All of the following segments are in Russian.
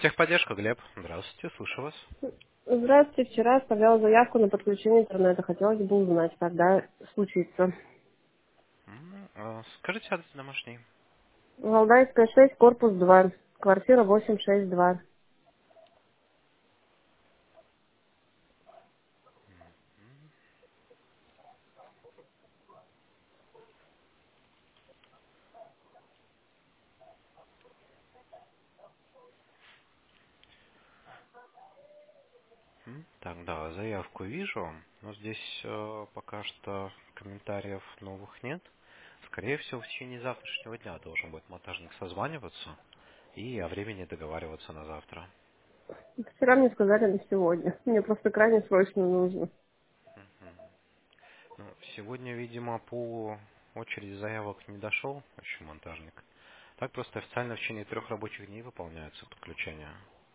Техподдержка, Глеб. Здравствуйте, слышу вас. Здравствуйте, вчера оставляла заявку на подключение интернета. Хотелось бы узнать, когда случится. Скажите адрес домашний. Валдайская 6, корпус 2, квартира 862. Так, да, заявку вижу, но здесь пока что комментариев новых нет. Скорее всего, в течение завтрашнего дня должен будет монтажник созваниваться и о времени договариваться на завтра. Вчера мне сказали на сегодня. Мне просто крайне срочно нужно. Ну, сегодня, видимо, по очереди заявок не дошел еще монтажник. Так просто официально в течение 3 рабочих дней выполняется подключение.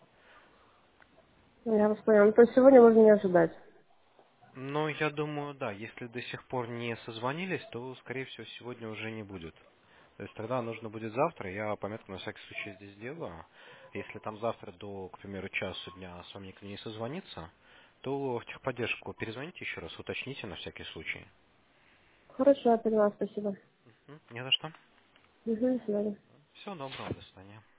Я вас поняла. Ну, то есть сегодня можно не ожидать. Ну, я думаю, да, если до сих пор не созвонились, то, скорее всего, сегодня уже не будет. То есть тогда нужно будет завтра, я пометку на всякий случай здесь сделаю. Если там завтра до, к примеру, часу дня с вами никто не созвонится, то в техподдержку перезвоните еще раз, уточните на всякий случай. Хорошо, я поняла, спасибо. Не за что. Угу, до свидания. Всего доброго, до свидания.